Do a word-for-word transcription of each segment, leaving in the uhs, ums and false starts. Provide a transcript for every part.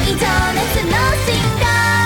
い情熱のシンガ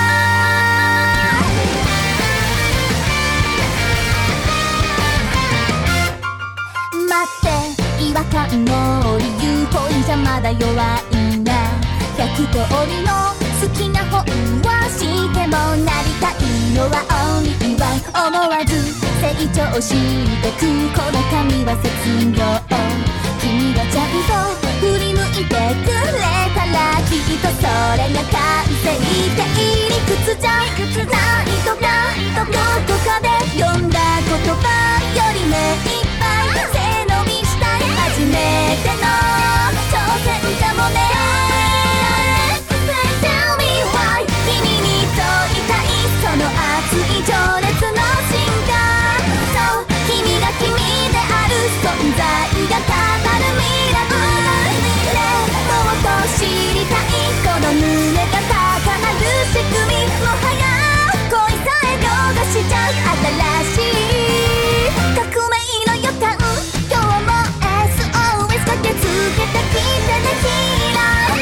ー。待って違和感の理由ぽいじゃまだ弱いな。百通りの好きな本はしてもなりたいのはオンリーワン。思わず成長してくこの髪は絶妙。君がちゃんと振り向いてくれたらきっとそれが完成って理屈じゃないとかどこかで読んだ言葉より目いっぱい背伸びしたい初めての挑戦かもね。Tell me why 君に問いたいその熱い情熱のシンガー。そう君が君である存在が語る未来ね。もっと知りたいこの胸が高鳴る仕組み。もはや恋さえ凌駕しちゃう新しい革命の予感。今日も エスオーエス 駆けつけてきてねヒーラー。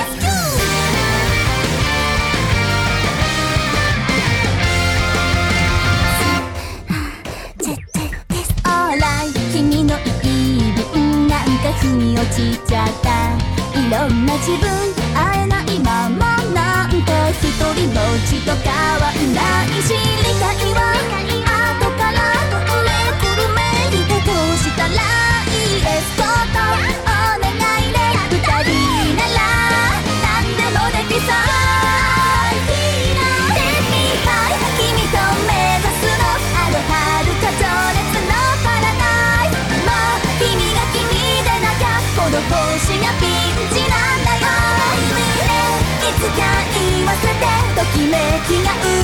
君の言い分なんか腑に落ちちゃった。いろんな自分会えないままなんて一人ぼっちとかはないし。理解は後からめくるめいてどうしたらいいエスコートお願いね。二人なら何でもできそう。Take me high 君と目指すのあの遥か情熱のパラダイス。もう君が君でなきゃこの星がピンチなんだよ。いつか言わせてときめきが